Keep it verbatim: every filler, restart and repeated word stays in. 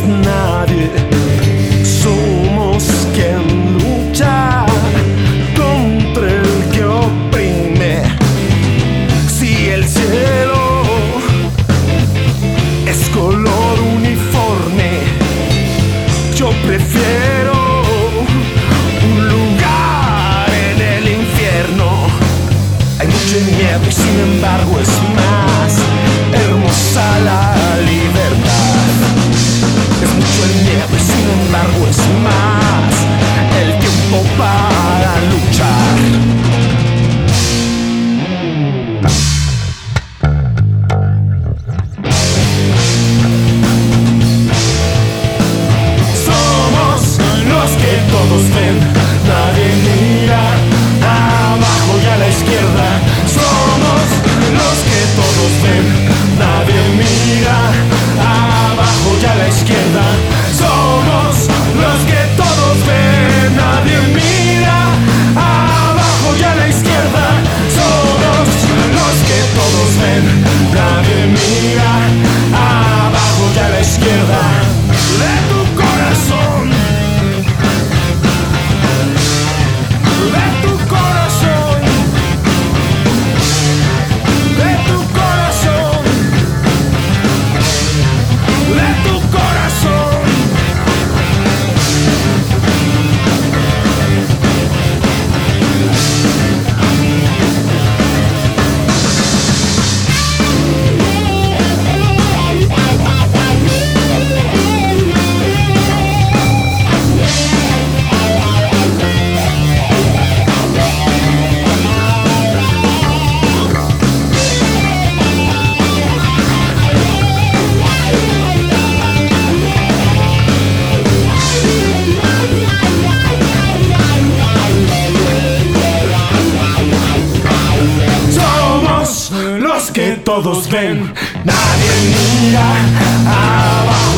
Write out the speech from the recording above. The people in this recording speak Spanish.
nadie. Somos quien lucha contra el que oprime. Si el cielo es color uniforme, yo prefiero un lugar en el infierno. Hay mucho miedo y sin embargo es más hermosa la libertad. Es mucho el miedo y sin embargo es más el tiempo para luchar. Todos ven, nadie mira abajo y a la izquierda. Somos los que todos ven, nadie mira abajo y a la izquierda. Somos los que todos ven, nadie mira abajo y a la izquierda. Somos los que todos ven, nadie mira abajo y a la izquierda. De tu corazón, de tu corazón, de tu corazón, de tu corazón. Que todos ven, nadie mira abajo